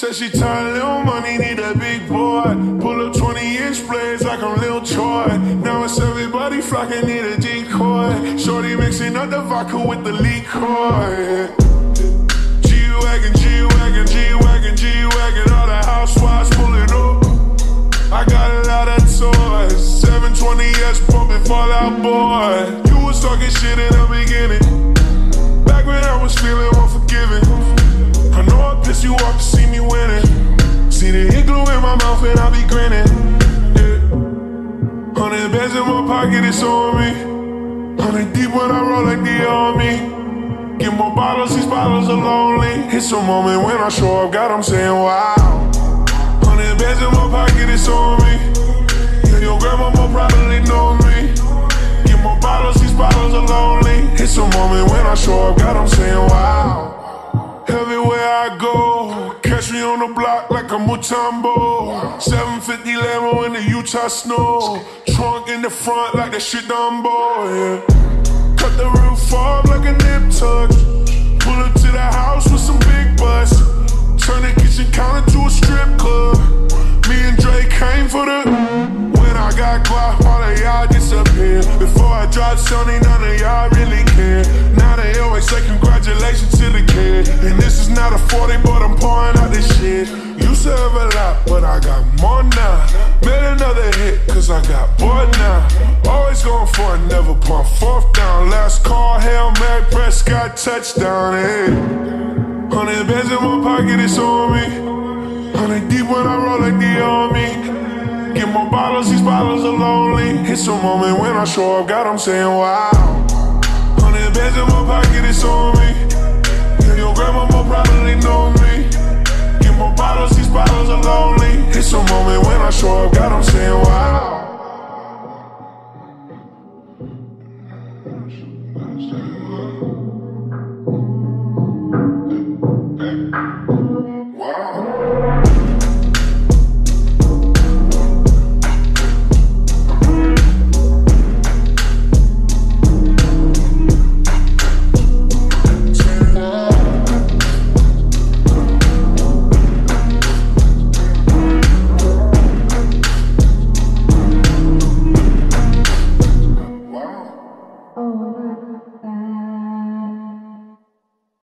Said she tired, little money, need a big boy. Pull up 20-inch blades like I'm Lil Troy. Now it's everybody flocking, need a decoy. Shorty mixing up the vodka with the liquor. G-Wagon, G-Wagon, G-Wagon, G-Wagon. All the housewives pulling up. I got a lot of toys. 720S pumping Fallout Boy. You was talking shit in the beginning, back when I was feeling unforgiving. I know I pissed you off to see me winning. See the hit glue in my mouth and I be grinning. Yeah. 100 bands in my pocket, it's on me. 100 deep when I roll like the army. Get more bottles, these bottles are lonely. It's a moment when I show up, God, I'm saying wow. 100 bands in my pocket, it's on me. Yeah, your grandma more probably know me. Get more bottles, these bottles are lonely. It's a moment when I show up, God, I'm saying wow. Everywhere I go, catch me on the block like a Mutombo. 750 Lambo in the Utah snow. Trunk in the front like that shit Dumbo, yeah. Cut the roof off like a nip tuck. Pull up to the house with some big butts. Turn the kitchen counter to a strip club. Me and Dre came for the. When I got quiet, all of y'all disappeared. Before I dropped Sony, none of y'all really cared. Now they always say congratulations to the kid. And this is not a 40, but I'm pouring out this shit. Used to have a lot, but I got more now. Made another hit, cause I got bored now. Always going for it, never pump fourth down. Last call, Hail Mary, Prescott, touchdown, hey. 100 bands in my pocket, it's on me. 100 deep when I roll like the army. Get more bottles, these bottles are lonely. It's a moment when I show up, God, I'm saying wow. 100 bands in my pocket, it's on me. Yeah, your grandma more probably know me. Get more bottles, these bottles are lonely. It's a moment when I show up, God, I'm saying wow.